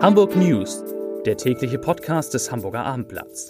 Hamburg News, der tägliche Podcast des Hamburger Abendblatts.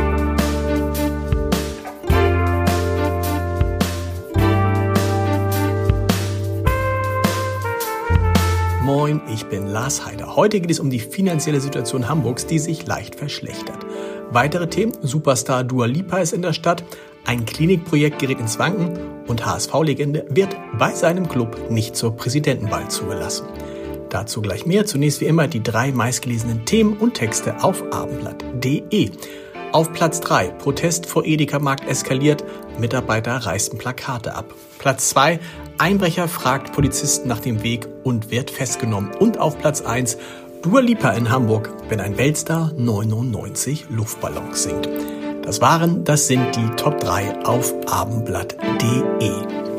Moin, ich bin Lars Heider. Heute geht es um die finanzielle Situation Hamburgs, die sich leicht verschlechtert. Weitere Themen: Superstar Dua Lipa ist in der Stadt, ein Klinikprojekt gerät ins Wanken und HSV-Legende wird bei seinem Club nicht zur Präsidentenwahl zugelassen. Dazu gleich mehr. Zunächst wie immer die 3 meistgelesenen Themen und Texte auf abendblatt.de. Auf Platz 3, Protest vor Edeka-Markt eskaliert, Mitarbeiter reißen Plakate ab. Platz 2, Einbrecher fragt Polizisten nach dem Weg und wird festgenommen. Und auf Platz 1, Dua Lipa in Hamburg, wenn ein Weltstar 99 Luftballons singt. Das sind die Top 3 auf abendblatt.de.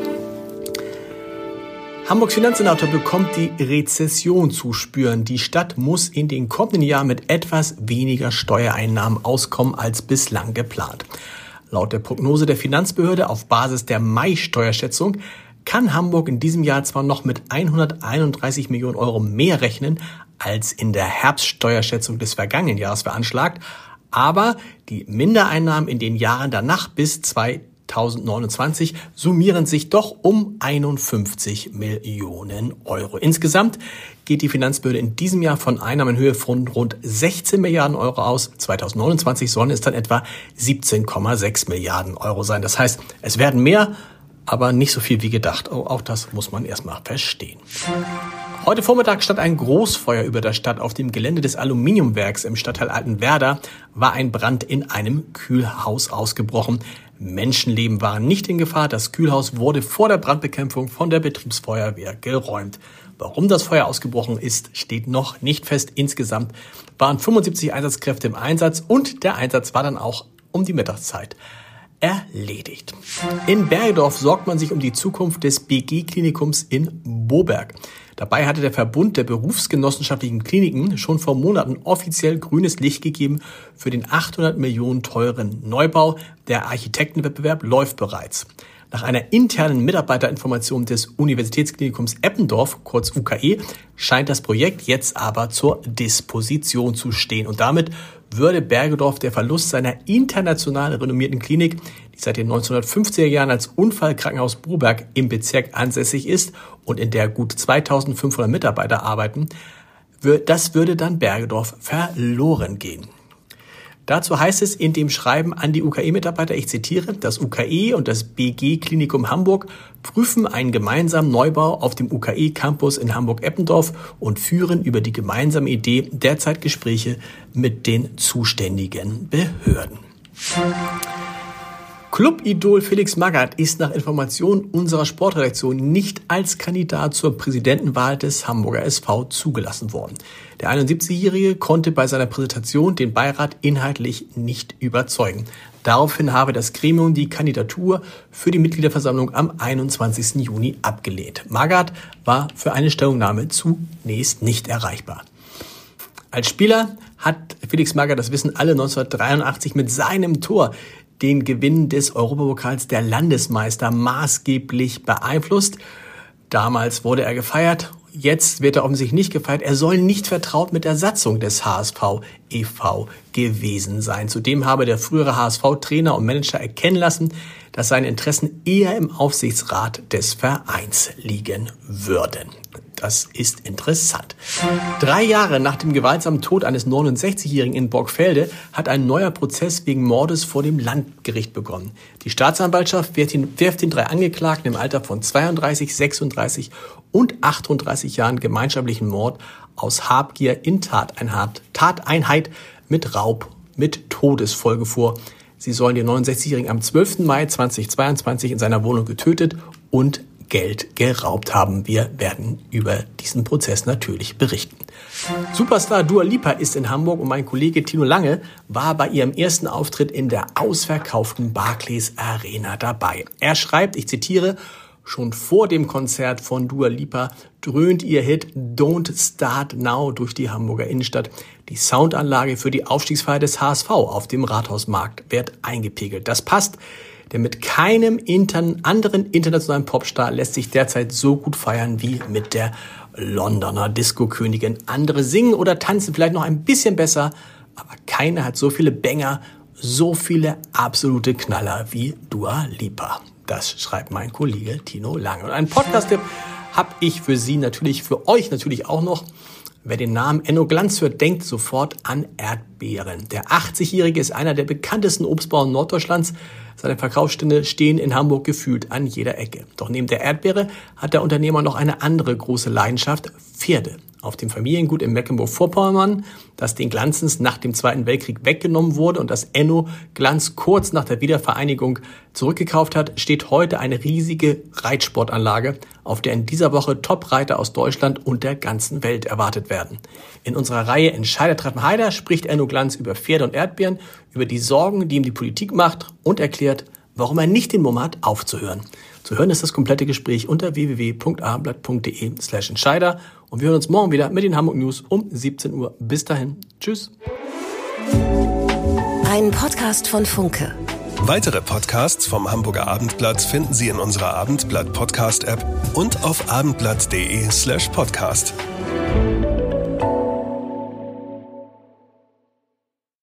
Hamburgs Finanzsenator bekommt die Rezession zu spüren. Die Stadt muss in den kommenden Jahren mit etwas weniger Steuereinnahmen auskommen als bislang geplant. Laut der Prognose der Finanzbehörde auf Basis der Mai-Steuerschätzung kann Hamburg in diesem Jahr zwar noch mit 131 Millionen Euro mehr rechnen, als in der Herbststeuerschätzung des vergangenen Jahres veranschlagt, aber die Mindereinnahmen in den Jahren danach bis 2029 summieren sich doch um 51 Millionen Euro. Insgesamt geht die Finanzbehörde in diesem Jahr von Einnahmen in Höhe von rund 16 Milliarden Euro aus. 2029 sollen es dann etwa 17,6 Milliarden Euro sein. Das heißt, es werden mehr, aber nicht so viel wie gedacht. Auch das muss man erstmal verstehen. Heute Vormittag stand ein Großfeuer über der Stadt. Auf dem Gelände des Aluminiumwerks im Stadtteil Altenwerda war ein Brand in einem Kühlhaus ausgebrochen. Menschenleben waren nicht in Gefahr. Das Kühlhaus wurde vor der Brandbekämpfung von der Betriebsfeuerwehr geräumt. Warum das Feuer ausgebrochen ist, steht noch nicht fest. Insgesamt waren 75 Einsatzkräfte im Einsatz und der Einsatz war dann auch um die Mittagszeit erledigt. In Bergedorf sorgt man sich um die Zukunft des BG-Klinikums in Boberg. Dabei hatte der Verbund der berufsgenossenschaftlichen Kliniken schon vor Monaten offiziell grünes Licht gegeben für den 800 Millionen teuren Neubau. Der Architektenwettbewerb läuft bereits. Nach einer internen Mitarbeiterinformation des Universitätsklinikums Eppendorf, kurz UKE, scheint das Projekt jetzt aber zur Disposition zu stehen. Und damit würde Bergedorf der Verlust seiner international renommierten Klinik, die seit den 1950er Jahren als Unfallkrankenhaus Boberg im Bezirk ansässig ist und in der gut 2500 Mitarbeiter arbeiten, das würde dann Bergedorf verloren gehen. Dazu heißt es in dem Schreiben an die UKE-Mitarbeiter, ich zitiere: Das UKE und das BG-Klinikum Hamburg prüfen einen gemeinsamen Neubau auf dem UKE-Campus in Hamburg-Eppendorf und führen über die gemeinsame Idee derzeit Gespräche mit den zuständigen Behörden. Club-Idol Felix Magath ist nach Informationen unserer Sportredaktion nicht als Kandidat zur Präsidentenwahl des Hamburger SV zugelassen worden. Der 71-Jährige konnte bei seiner Präsentation den Beirat inhaltlich nicht überzeugen. Daraufhin habe das Gremium die Kandidatur für die Mitgliederversammlung am 21. Juni abgelehnt. Magath war für eine Stellungnahme zunächst nicht erreichbar. Als Spieler hat Felix Magath, das wissen alle, 1983 mit seinem Tor den Gewinn des Europapokals der Landesmeister maßgeblich beeinflusst. Damals wurde er gefeiert, jetzt wird er offensichtlich nicht gefeiert. Er soll nicht vertraut mit der Satzung des HSV e.V. gewesen sein. Zudem habe der frühere HSV-Trainer und Manager erkennen lassen, dass seine Interessen eher im Aufsichtsrat des Vereins liegen würden. Das ist interessant. 3 Jahre nach dem gewaltsamen Tod eines 69-Jährigen in Borgfelde hat ein neuer Prozess wegen Mordes vor dem Landgericht begonnen. Die Staatsanwaltschaft wirft den 3 Angeklagten im Alter von 32, 36 und 38 Jahren gemeinschaftlichen Mord aus Habgier in Tateinheit mit Raub mit Todesfolge vor. Sie sollen den 69-Jährigen am 12. Mai 2022 in seiner Wohnung getötet und Geld geraubt haben. Wir werden über diesen Prozess natürlich berichten. Superstar Dua Lipa ist in Hamburg und mein Kollege Tino Lange war bei ihrem ersten Auftritt in der ausverkauften Barclays Arena dabei. Er schreibt, ich zitiere: Schon vor dem Konzert von Dua Lipa dröhnt ihr Hit Don't Start Now durch die Hamburger Innenstadt. Die Soundanlage für die Aufstiegsfeier des HSV auf dem Rathausmarkt wird eingepegelt. Das passt, denn mit keinem anderen internationalen Popstar lässt sich derzeit so gut feiern wie mit der Londoner Disco-Königin. Andere singen oder tanzen vielleicht noch ein bisschen besser, aber keiner hat so viele Banger, so viele absolute Knaller wie Dua Lipa. Das schreibt mein Kollege Tino Lange. Und einen Podcast-Tipp habe ich für euch natürlich auch noch. Wer den Namen Enno Glanz hört, denkt sofort an Erdbeeren. Der 80-Jährige ist einer der bekanntesten Obstbauern Norddeutschlands. Seine Verkaufsstände stehen in Hamburg gefühlt an jeder Ecke. Doch neben der Erdbeere hat der Unternehmer noch eine andere große Leidenschaft: Pferde. Auf dem Familiengut in Mecklenburg-Vorpommern, das den Glanzens nach dem Zweiten Weltkrieg weggenommen wurde und das Enno Glanz kurz nach der Wiedervereinigung zurückgekauft hat, steht heute eine riesige Reitsportanlage, auf der in dieser Woche Top-Reiter aus Deutschland und der ganzen Welt erwartet werden. In unserer Reihe Entscheider treffen Heider spricht Enno Glanz über Pferde und Erdbeeren, über die Sorgen, die ihm die Politik macht, und erklärt, warum er nicht den Mumm hat, aufzuhören. Zu hören ist das komplette Gespräch unter www.abendblatt.de/Entscheider. Und wir hören uns morgen wieder mit den Hamburg News um 17 Uhr. Bis dahin. Tschüss. Ein Podcast von Funke. Weitere Podcasts vom Hamburger Abendblatt finden Sie in unserer Abendblatt Podcast App und auf abendblatt.de/podcast.